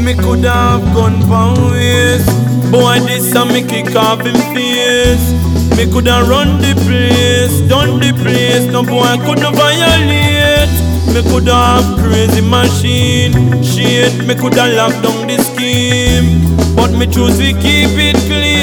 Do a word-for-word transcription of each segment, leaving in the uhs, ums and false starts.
Me coulda have gun pound waist. Boy, this a me kick off him face. Me coulda run the place, done the place. No boy coulda violate. Me coulda have crazy machine. Shit, me coulda lock down the scheme. But me choose to keep it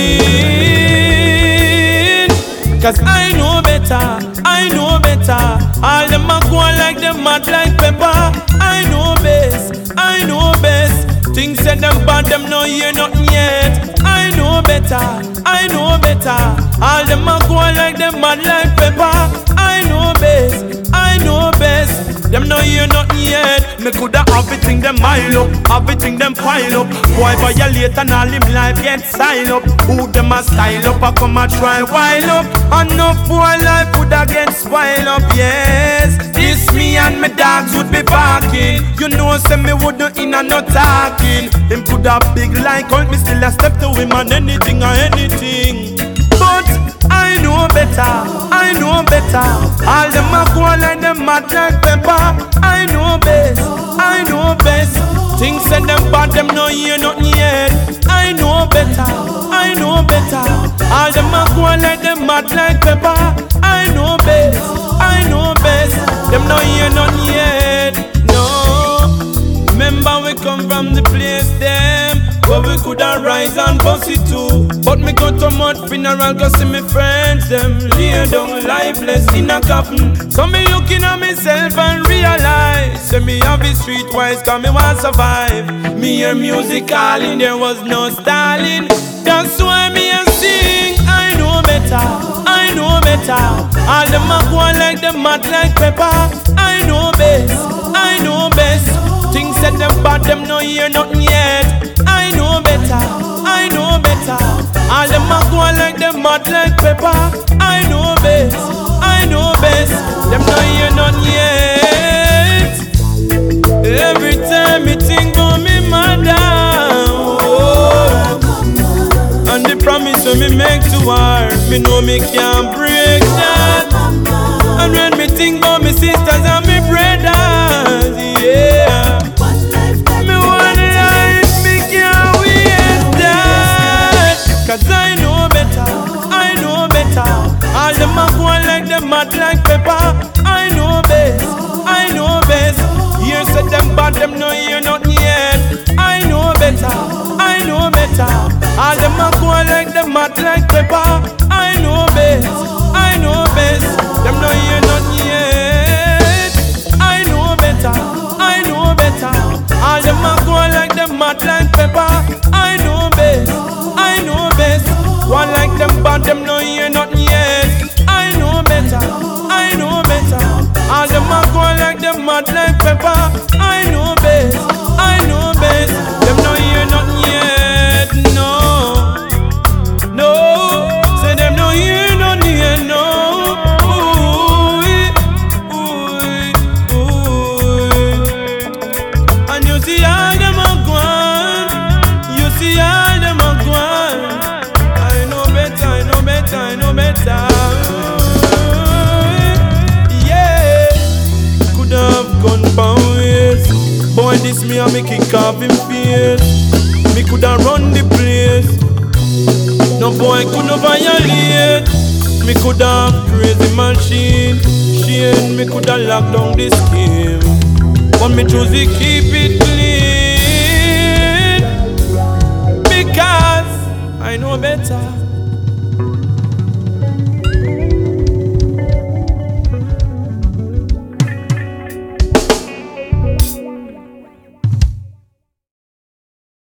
clean. Cause I know better, I know better. All them a go like them mad like pepper. I know best, I know best. Things said them bad, them no hear nothing yet. I know better, I know better. All them a go like them mad like pepper. I know best, I know best. Them no hear nothing yet. Me coulda have everything them mile up, everything them pile up. Boy violate and all him life get sign up. Who them a style up, I come a try while up. Enough boy life woulda get spoil up, yes. This me and my dogs would be barking. You know say me wouldn't in and no talking. Him coulda big like Hulk, me still a step to him on anything or anything. But I know better, I know better. All them a go like them mad like pepper. I know best, I know best. Things said them bad, them no hear nothing yet. I know better, I know better. All them a go like them mad like pepper. I know best, I know best. Them no hear nothing yet. No, remember we come from the place them where we coulda rise and bust it too. But me go to mud funeral go see me friends them lay down lifeless in a coffin. So me looking at myself and realize say me have the streetwise cause me want survive. Me hear music calling, there was no stalling. That's why me a sing. I know better, I know better. All them a go like them mad like pepper. I know best, I know best. Things said them bad, them no hear nothing yet. I know better, I know better. All them a go like them mad like pepper. I know best, I know best. Them no hear nothing yet. Every time me think about me mother, oh, and the promise when me make to her, me know me can't break that. And when me think about me sisters and me brothers, yeah, me want life, me can't wait that. Cause I know better, I know better. All them a go like them mad like pepper. I know best, I know best. Here said them bad, them no hear nothing yet. I know better, I know better. All them a go like them mad like pepper. I know best, I know best. Them no hear nothing yet. I know better, I know better. All them a go like them mad like pepper. I know best, I know best. One like them bad, them no hear nothing yet. I know better, I know better. All them a go like them mad like pepper. I know best, I know best. Them no hear nothing yet. No, no. Say them no hear nothing yet. No. Ooh, ooh, ooh. And you see all them a gone. You see all them a gone. I know better, I know better, I know better. Boy, this me a me kick off him face. Me coulda run the place. No boy coulda violate. Me coulda have crazy machine. Shit, me coulda lock down the scheme. But me choose to keep it clean. Because I know better.